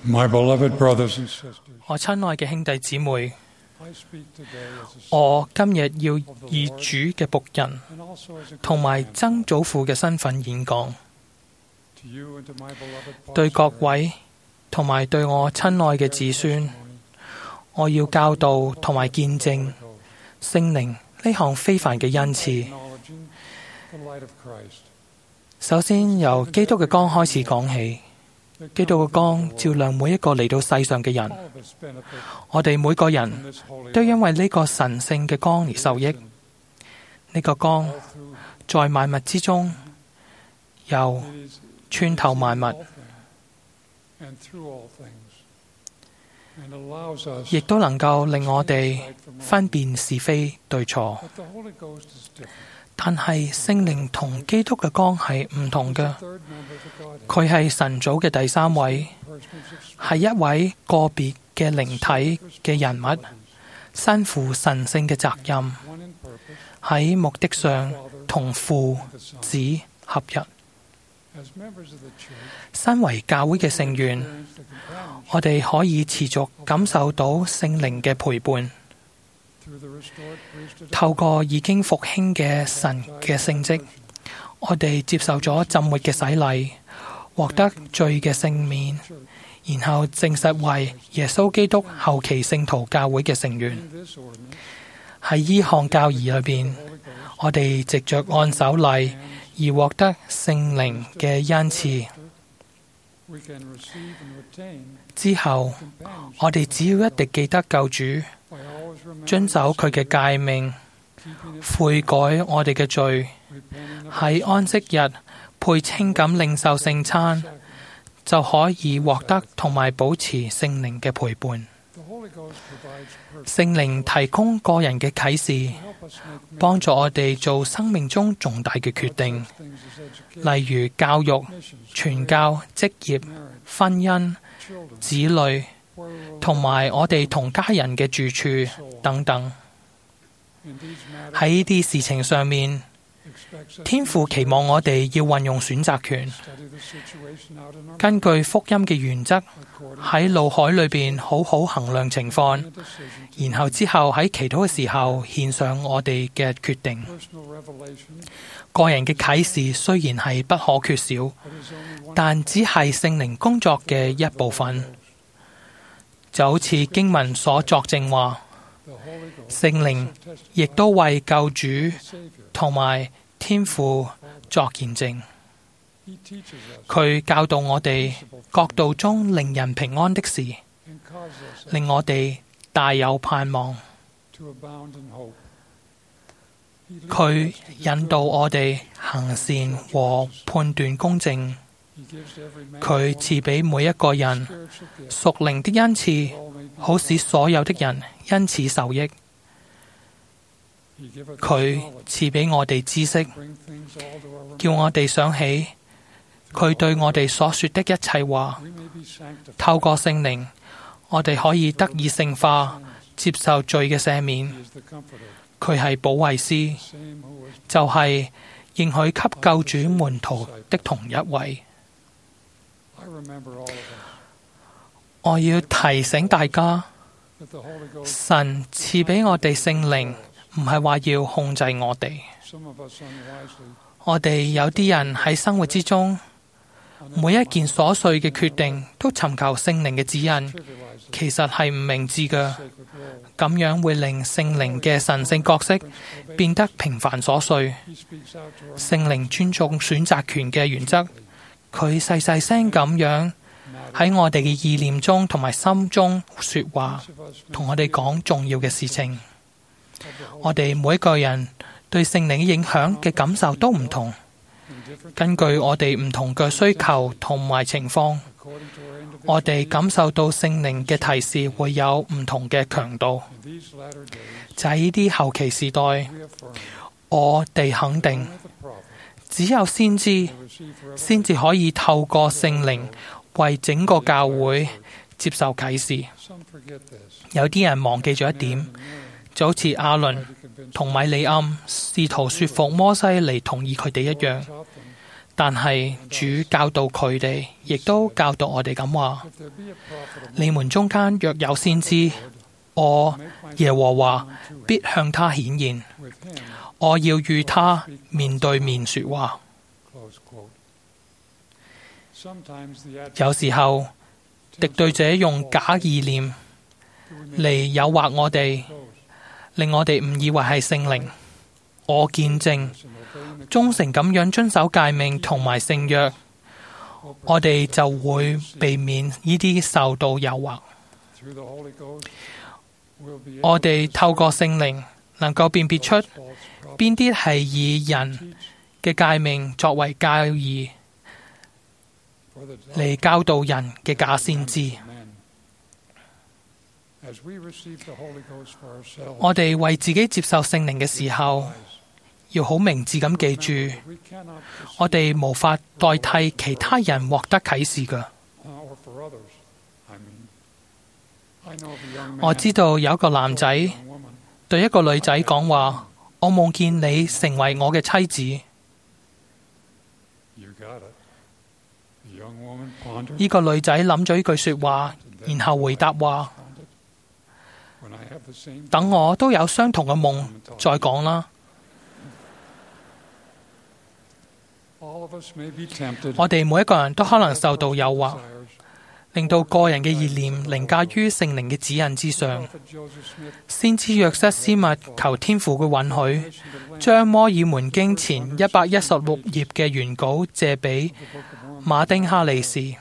My beloved brothers and sisters, 我親愛嘅兄弟姊妹， I speak today as a 我今日要以主嘅僕人 and also as a 同埋曾祖父嘅身份演講， to you and to my beloved 對各位同埋對我親愛嘅子孫，我要教導同埋見證聖靈呢項非凡嘅恩賜。 acknowledging the light of Christ. 首先由基督嘅光開始講起，基督嘅光照亮每一個嚟到世上嘅人， All of us benefit 我哋每個 from 人 this holy 都因為呢個神聖嘅光而受益。呢個光 all through 在萬物之中，又 it is 穿透萬物， all things and through all things and allows us 亦都能夠令我哋分辨是非對錯。 but the Holy Ghost is different. 但係聖靈同基督嘅光係唔同嘅， Third member of the Godhead, 佢係神組嘅第三位， persons of 係一位個別嘅靈體嘅人物， qualities, 身負神聖嘅責任， one in purpose, 喺目的上同父 and the Son. 子合一。 As members of the church, 身為教會嘅成員， experience the companionship 我哋可以持續感受到聖靈嘅陪伴， through the restored priesthood of 透過已經復興嘅神嘅聖蹟，我哋接受咗浸沒嘅洗禮，獲得罪嘅聖免， church. 然後證實為耶穌基督後期聖徒教會嘅成員。 In this ordinance, 喺依項教義裏邊， Holy Ghost 我哋藉着按手禮而獲得聖靈嘅恩賜。 we can receive and retain 之後， companionship 我哋只要一直記得救主， by always remembering 遵守佢嘅誡命， keeping it 悔改我哋嘅罪， repenting of 喺安息日配稱咁領受聖餐， sacrament. 就可以獲得同埋保持聖靈嘅陪伴。 The Holy Ghost provides purpose 聖靈提供個人嘅啟示， to help us make 幫助我哋做生命中重大嘅決定， such things as education, 例如教育、 missions, 傳教、職業、 marriage, 婚姻、 children, 子女， where we will 同埋我哋同家人嘅住處等等。 in these matters 喺呢啲事情上面， expects us 天父期望我哋要運用選擇權， study the situation out in our 根據福音嘅原則， according 喺腦海裏邊好好衡量情況， to the decision, 然後之後喺祈禱嘅時候獻上我哋嘅決定。 personal revelation, 個人嘅啟示雖然係不可缺少， but is only one 但只係聖靈工作嘅一部分。就好似經文所作證話， the Holy Ghost 聖靈 testifies 亦都為救主 Savior. 同埋天父作見證。 He teaches us 佢教導我哋國度中令人平安的事， and causes us 令我哋大有盼望。 to abound in hope. He leads 佢 us to the 引導 truth. 我哋行善和判斷公正。 He gives to every man 佢 and 賜俾每一個人 woman spiritual gifts, 屬靈的恩賜， all may be 好使所有的人因此受益。 He giveth us 佢 knowledge, 賜俾我哋知識， bring things all to our 叫我哋想起佢對我哋所說的一切話。 we may be sanctified. 透過聖靈，我哋可以得以聖化，接受罪嘅赦免。 He is the comforter, 佢係保惠師， same who was 就係應許給救主門徒的同一位。 I remember all of us 我要提醒大家， that the Holy Ghost, 神賜俾我哋聖靈，唔係話要控制我哋。 some of us unwisely, 我哋有啲人喺生活之中，每一件瑣碎嘅決定都尋求聖靈嘅指引， trivialize the 其實係唔明智嘅。 sacred role. 咁樣會令聖靈嘅神聖角色變得平凡瑣碎。 He speaks out to our 聖靈尊重選擇權嘅原則，佢細細聲咁樣 matter. 喺我哋嘅意念中同埋心中說話， Each of us may 同我哋 feel 講重要嘅事情。 of the Holy 我哋每一個人對聖靈嘅影響嘅感受都唔同， in different 根據我哋唔同嘅需求同埋情況， according to our individual 我哋 needs. 感受到聖靈嘅提示會有唔同嘅強度。 In these latter days, 就喺呢啲後期時代， we affirm 我哋肯定 only the prophet 只有先知 will receive revelation. 先至可以透過聖靈為整個教會接受啟示。 Some forget this. 有啲人忘記咗一點， And Mary 就好似亞倫 tried to convince 同米利暗試圖說服摩西嚟同意佢哋一樣。 taught them 但係主教導佢哋，亦都教導我哋咁話：你們中間若有先知，我耶和華必向他顯現，我要與他面對面說話。有時候，敵對者用假意念嚟誘惑我哋，令我哋誤以為係聖靈。我見證忠誠咁樣遵守誡命同埋聖約，我哋就會避免呢啲受到誘惑。我哋透過聖靈能夠辨別出邊啲係以人嘅誡命作為教義嚟教導人嘅假先知。我哋為自己接受聖靈嘅時候，要好明智咁記住，我哋無法代替其他人獲得啟示㗎。我知道有一個男仔對一個女仔講話：我夢見你成為我嘅妻子。呢個女仔諗咗呢句說話，然後回答話：等我都有相同嘅夢再講啦。我哋每一個人都可能受到誘惑，令到個人嘅意念凌駕於聖靈嘅指引之上。先知約瑟斯密求天父嘅允許，將摩爾門經前116頁嘅原稿借俾馬丁哈利士。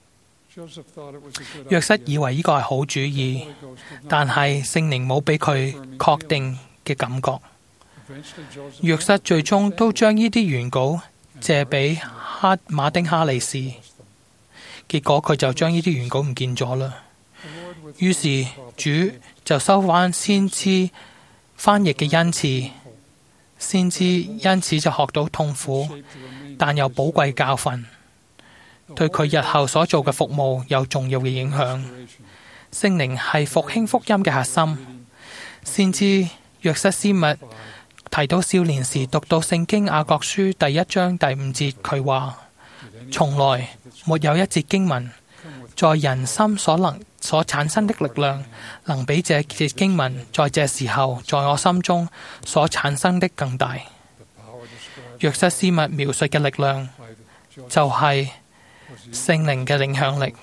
約瑟以為呢個係好主意，但係聖靈冇俾佢確定嘅感覺。約瑟最終都將呢啲原稿借俾馬丁哈利士，結果佢就將呢啲原稿唔見咗啦。於是主就收返先知翻譯嘅恩賜，先知因此就學到痛苦但又寶貴教訓，對佢日後所做嘅服務有重要嘅影響。聖靈係復興福音嘅核心。先知約瑟斯密提到少年時讀到聖經雅各書第1章第5節，佢話：從來沒有一節經文在人心所產生的力量，能比這節經文在這時候在我心中所產生的更大。約瑟斯密描述嘅力量就係聖靈嘅影響力。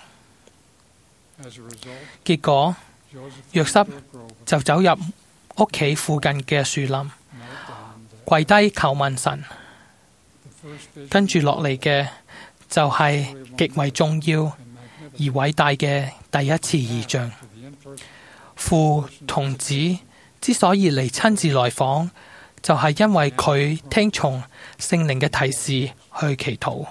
結果約瑟就走入屋企附近嘅樹林，跪低求問神。跟住落嚟嘅就係極為重要而偉大嘅第一次異象。父同子之所以嚟親自來訪，就係因為佢聽從聖靈嘅提示去祈禱。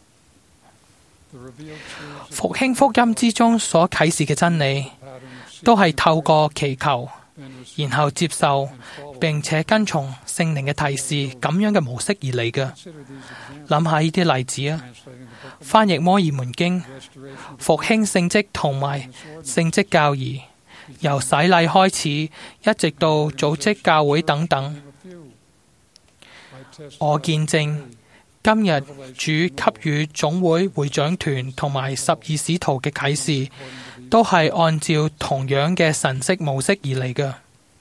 復興福音之中所啟示嘅真理，都係透過祈求，然後接受並且跟從聖靈嘅提示咁樣嘅模式而嚟嘅。諗下呢啲例子啊，翻譯摩爾門經、復興聖職同埋聖職教義，由洗禮開始，一直到組織教會等等。我見證今日主給予總會會長團同埋12使徒嘅啟示，都係按照同樣嘅神式模式而嚟嘅。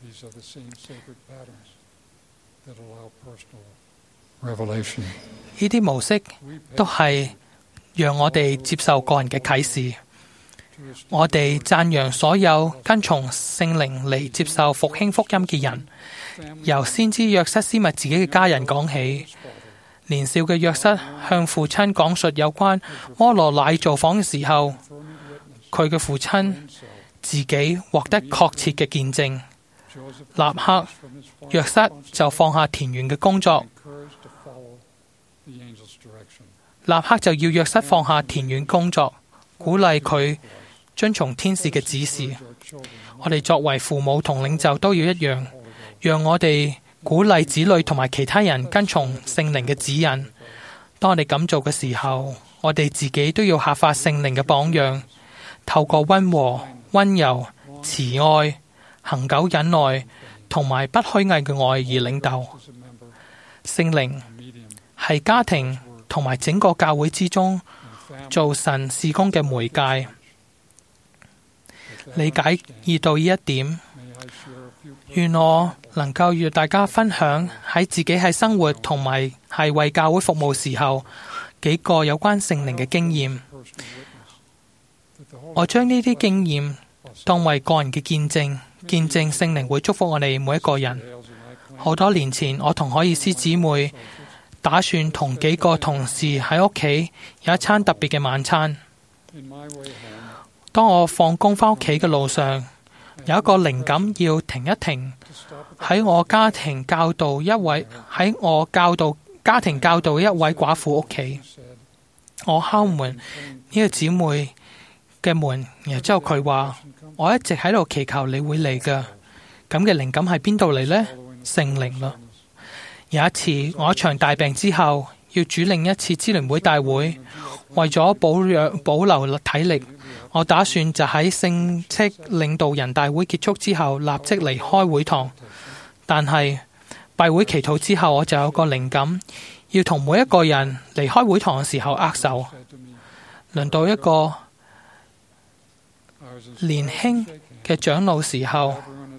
呢啲模式都係讓我哋接受個人嘅啟示。我哋讚揚所有跟從聖靈嚟接受復興福音嘅人，由先知約瑟斯密自己嘅家人講起。年少嘅約瑟向父親講述有關摩羅乃造訪嘅時候，佢嘅父親自己獲得確切嘅見證。立刻約瑟就放下田園嘅工作，立刻就要約瑟放下田園工作，鼓勵佢遵從天使嘅指示。我哋作為父母同領袖都要一樣，讓我哋鼓勵子女同埋其他人跟從聖靈嘅指引。當我哋咁做嘅時候，我哋自己都要效法聖靈嘅榜樣，透過溫和、溫柔、慈愛、恆久忍耐同埋不虛偽嘅愛而領導。聖靈係家庭、 同埋整個教會之中做神事工嘅媒介。理解意到呢一點，願我能夠與大家分享喺自己喺生活同埋係為教會服務時候幾個有關聖靈嘅經驗。我將呢啲經驗當為個人嘅見證，見證聖靈會祝福我哋每一個人。好多年前，我同海爾斯姊妹打算同幾個同事喺屋企有一餐特別嘅晚餐。當我放工返屋企嘅路上，有一個靈感要停一停，喺我家庭教導一位家庭教導一位寡婦屋企。我敲門呢個姊妹嘅門，然之後佢話：我一直喺度祈求你會嚟㗎。咁嘅靈感喺邊度嚟呢？聖靈啦。有一次我一場大病之後，要主領一次支聯會大會，為咗保留體力，我打算就喺聖職領導人大會結束之後立即離開會堂。但係閉會祈禱之後，我就有個靈感，要同每一個人離開會堂嘅時候握手。輪到一個年輕嘅長老時候，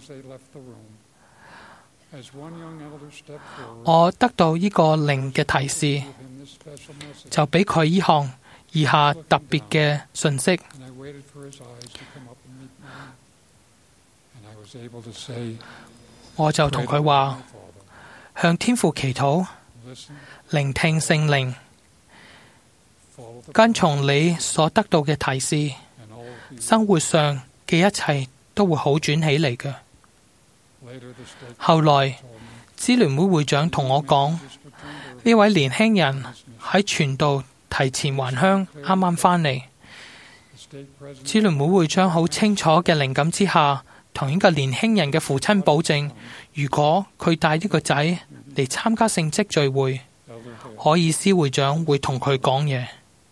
我得到呢個靈嘅提示，就俾佢呢項以下特別嘅信息。我就同佢話：向天父祈禱，聆聽聖靈，跟從你所得到嘅提示，生活上嘅一切都會好轉起嚟嘅。後來支聯會會長同我講，呢位年輕人喺傳道提前還鄉，啱啱返嚟。支聯會會長好清楚嘅靈感之下，同呢個年輕人嘅父親保證，如果佢帶呢個仔嚟參加聖職聚會，海爾斯會長會同佢講嘢。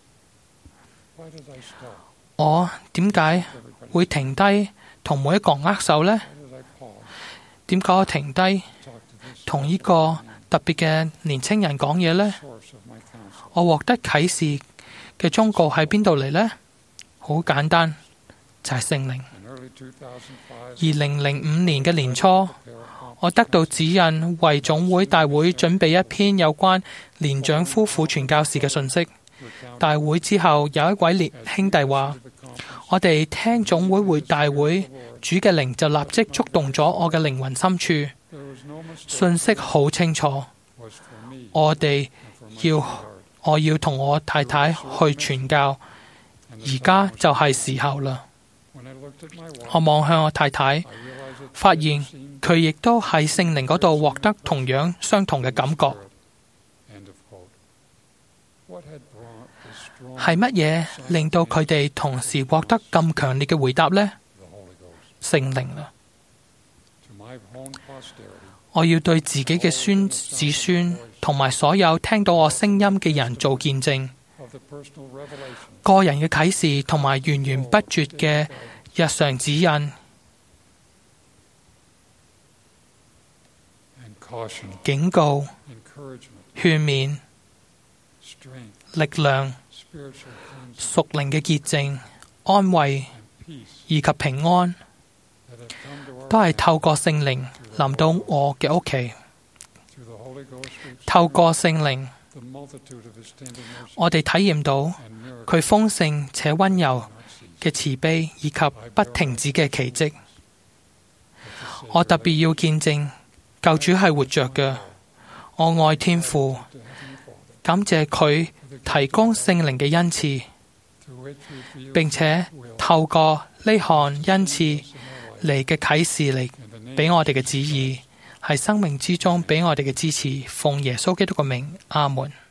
我點解會停低同每一個人握手呢？點解我停低同呢個特別嘅年青人講嘢呢？我獲得啟示嘅忠告喺邊度嚟呢？好簡單，就係聖靈。2005年嘅年初，我得到指引為總會大會準備一篇有關年長夫婦傳教士嘅信息。大會之後，有一位年兄弟話：我哋聽總會大會，主嘅靈就立即觸動咗我嘅靈魂深處。信息好清楚，我要同我太太去傳教，而家就係時候啦。我望向我太太，發現佢亦都喺聖靈嗰度獲得同樣相同嘅感覺。係乜嘢令到佢哋同時獲得咁強烈嘅回答呢？聖靈啦。我要對自己嘅子孫同埋所有聽到我聲音嘅人做見證，個人嘅啟示同埋源源不絕嘅日常指引、警告、勸勉、力量、屬靈嘅潔淨、安慰以及平安，都係透過聖靈臨到我嘅屋企。透過聖靈，我哋體驗到佢豐盛且溫柔嘅慈悲以及不停止嘅奇蹟。我特別要見證救主係活着嘅。我愛天父，感謝佢提供聖靈嘅恩賜，並且透過呢項恩賜嚟嘅啟示嚟俾我哋嘅旨意，係生命之中俾我哋嘅支持。奉耶穌基督嘅名，阿門。